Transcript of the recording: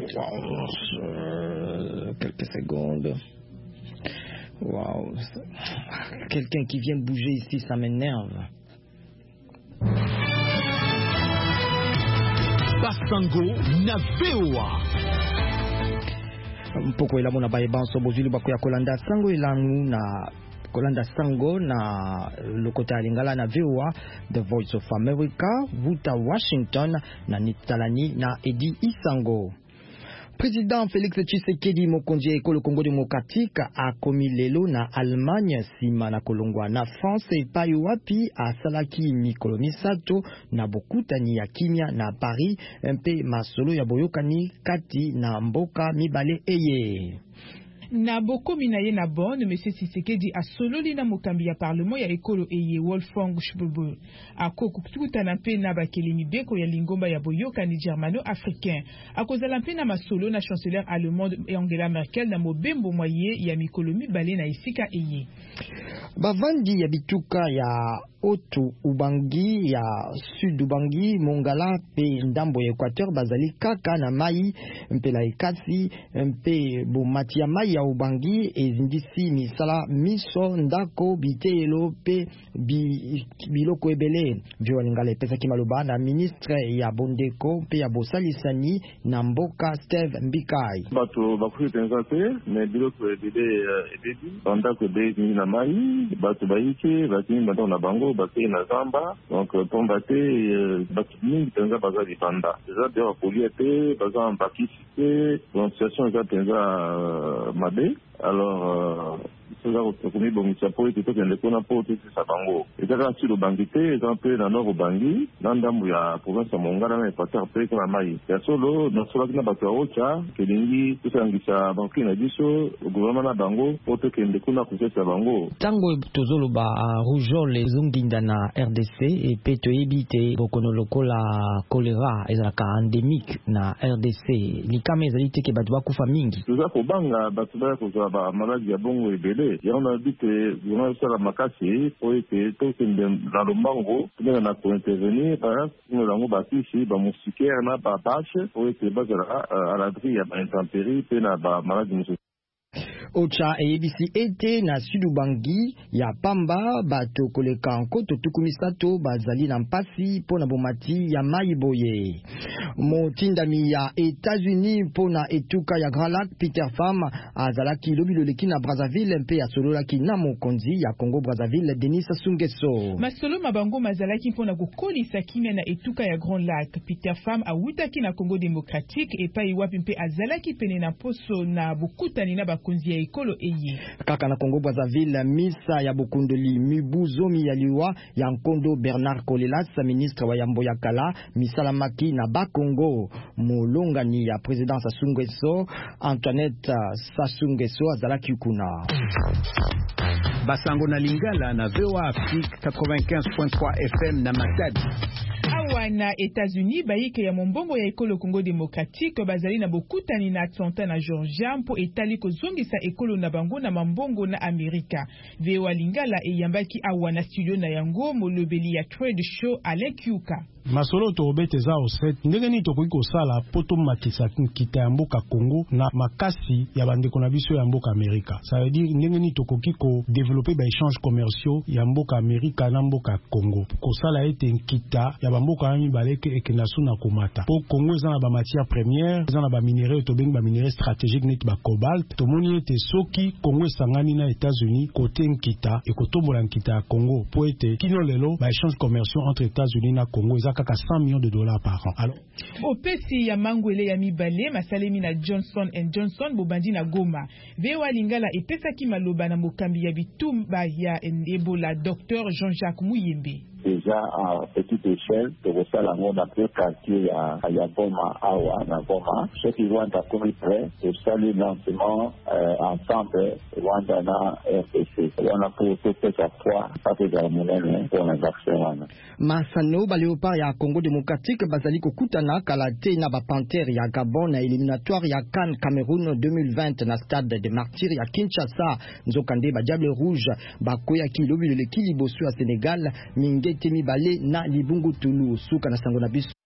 Quelques secondes. Wow. Quelqu'un qui vient bouger ici, ça m'énerve. Basango na VOA. Mpoko ela mona baye banso bozuli bako ya kolanda sango elangu na kolanda sango na lokota ya lingala na VOA, The Voice of America, Vuta Washington na Nitalani na Edi Isango. Président Félix Tshisekedi mokonzi ekolo Congo démocratique a komi lelo na Allemagne sima na kolongwa na France epai wapi asalaki mikolo misato na bokutani ya kimia na Paris mpe masolo ya boyokani kati na mboka mibale eye. Na bokomi na ye na Bonn, M. Tshisekedi a sololi na mokambi ya parlement ya ekolo eye Wolfgang Schäuble. Ako kukutana mpe na bakeli mibeko ya lingomba ya boyokani germano-africain. Akozala mpe na masolo na chancelier allemande Angela Merkel na mobembo mwaye ya mikolo mibale na isika eye. Bavandi ya bituka ya Otu Ubangi ya Sud Ubangi Mongala pe ndambo ya Equateur bazali kaka na mai mpe la ekasi mpe bomati ya mai ya Ubangi ezindisi misala miso ndako bitelo pe biloko ebele. Vyo lingala epesaki maloba na ministre ya Bondeko pe ya bosalisani na mboka Steve Mbikai. Bato bakufi penza te me biloko ebele ebedi bandako ebele na mai bato baike batini bato na bango bato na zamba donc tomba te bato mingi penza baza libanda eza de bakolia te baza mbakisi te donc situation eza penza mabe. Alors cela komi bongisa po ete tokende kuna po totisa bango ezaka nsi Lubangi te eza mpe na nord Ubangi na ndambu ya province ya Mongala na Equateur mpe kuna mai ya solo nasolaki na bato ya ocha kelingi tosangisa banki na biso gouvernement na bango po tokende kuna kosesa bango. Tango tozoloba rougeole ezonginda na RDC epe toyebi te bokono lokola choléra ezalaka endémique na RDC likama ezali te ke bato bakufa mingi toza kobanga bato baya kozwa bamaladi ya bongo ebele yango na bi te gouvernement esala makasi po ete tokende na lombango tokende na kointervenir yango bakisi bamoustikere na babache po ete bazala à l'abri ya baintempérie mpe na bamaladi mosusu. Ocha eyebisi ete na Sud Ubangi ya pamba bato koleka nkoto tukumisato bazali na mpasi pona bomati ya mai boye. Motindami ya États-Unis pona etuka ya Grand Lac Peter Pham azalaki lobiloleki na Brazzaville mpe asololaki na mokonzi ya Congo Brazzaville Denis Sassou Nguesso. Masolo mabango mazalaki pona kokolisa kimia na etuka ya Grand Lac. Peter Pham awutaki na Congo démocratique epai wapi mpe azalaki pene na poso na bokutani na bakonzi ya ekolo eye. Kaka na Congo Brazzaville misa ya bokundoli mibuzomi ya liwa ya Nkondo Bernard Kolelas ministre wa Yambo ya Kala misalamaki na Bakongo molongani ya président Sassou Nguesso Antoinette Sassou Nguesso azalaki kuna. Basango na Lingala na VOA Afrique 95.3 FM na Matadi. Awa na États-Unis baike ya mombongo ya ekolo Congo démocratique bazali na bokutani na Atlanta na Georgia mpo etali kozongisa ekolo na bango na mambongo na Amerika. VOA Lingala eyambaki awa na studio na yango molobeli ya Trade Show Alain Kiuka. Masolo tobete za oset ndenge ni tokoki kosala poto makisa kita ya mboka Congo na makasi ya bandeko na biso ya mboka Amerika. Ça veut dire ndenge ni tokoki ko développer ba échanges commerciaux ya mboka Amerika na mboka Congo. Kosala ete nkita ya bamboka na mibaleke ekenasu na komata. Po Congo eza na ba matières premières, eza na ba minéraux to bengi ba minéraux stratégiques net ba cobalt. Tomoni ete soki Congo esangani na États-Unis côté nkita e kotombola nkita ya Congo po ete kino lelo ba échanges commerciaux entre États-Unis na Congo eza kaka $100 millions par an. Alors, opesi ya mangwele ya mibale masalemi na Johnson & Johnson bobandi na Goma. VOA Lingala epesaki maloba na mokambi ya bitumba ya Ebola Dr Jean-Jacques Muyembe. Déjà à petite échelle, de la monde après quartier à Goma, Awa, na Goma. Ceux qui vont être commis prêts pour saluer lancement ensemble, Rwanda na RPC. On a pour tout à trois, ça fait des monnaie pour les actions. Masano Baléopard ya Congo démocratique bazali kokutana kalate na ba Panthère ya Gabon na éliminatoire ya CAN Cameroun 2020 na stade de Martyrs ya Kinshasa. Nzokande ba Diable Rouge bakoya ki lobi le kilibosu à Sénégal mingi temi balé na libungu tulu suka na sango na biso.